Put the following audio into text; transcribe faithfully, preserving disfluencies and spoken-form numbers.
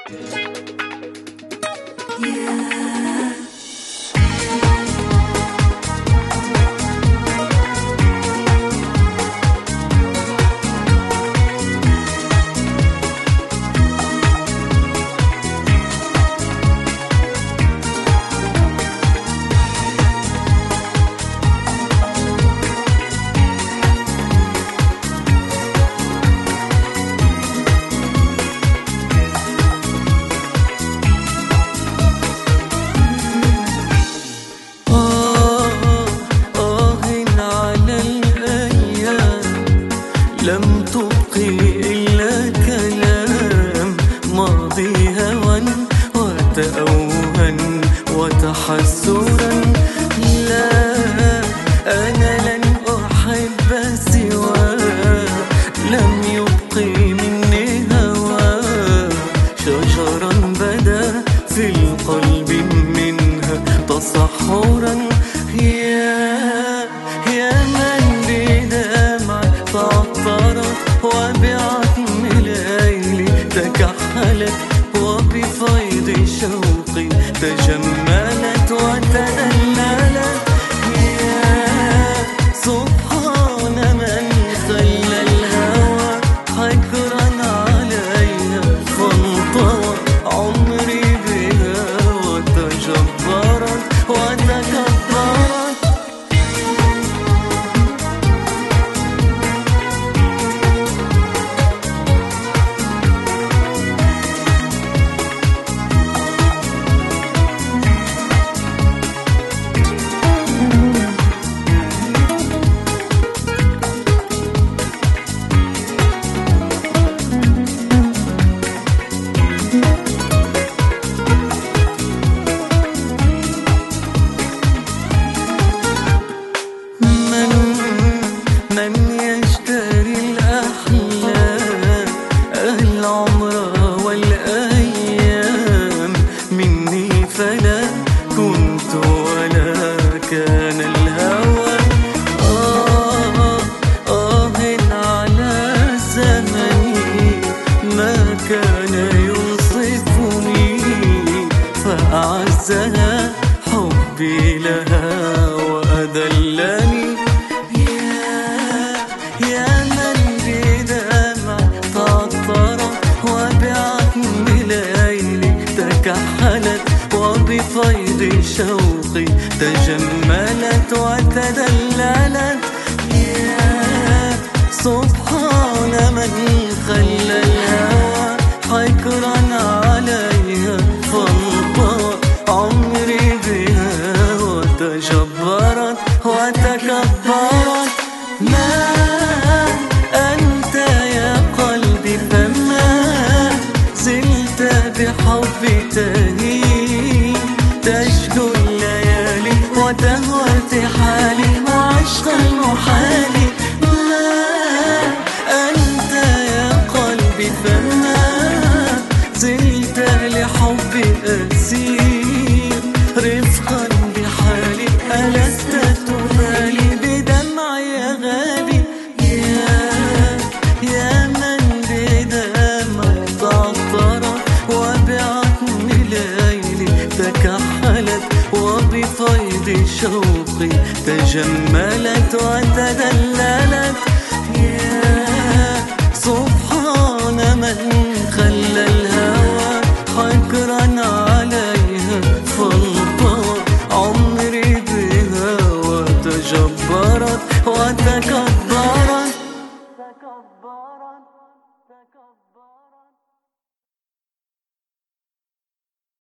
لم تبقي إلا كلام ماضي هوى وتأوها وتحسرا. لا أنا لن أحب سواه، لم يبقي مني هوى شجرا بدا في القلب منها تصحرا. يا يا من بدمع تعطرت وبعتم الليل تكحلت وبفيض شوقي تجملت وتدللت. يا سبحان من خلى الهوى حكرا عليها فانطوى عمري بها وتجبرت وتكبرت. من يشتري الأحلام العمر والأيام مني فلا كنت ولا كان الهوى. آه آه على زمني ما كان ينصفني فأعزها حبي لها وأذلني. يا من بدمع تعطرت وبعتم الليل تكحلت وبفيض شوقي تجملت وتدللت. يا سبحان من خلى الهوى حكرا عليها فانطوى عمري بها وتجبرت وتكبرت. ما أنت يا قلبي فما زلت بحبي تهي تشكو الليالي وتهوى ارتحالي وعشق المحال. ما أنت يا قلبي فما زلت لحبي أسير رفقا بحالي ألست تبالي بدمع يا غالي. يا يا من بدمع تعطرت وبعتم الليل تكحلت وبفيض شوقي تجملت وتدللت. يا سبحان من خلى الهوى حكرا عليها فانطوى عمري بها وتجبرت وتكبرت.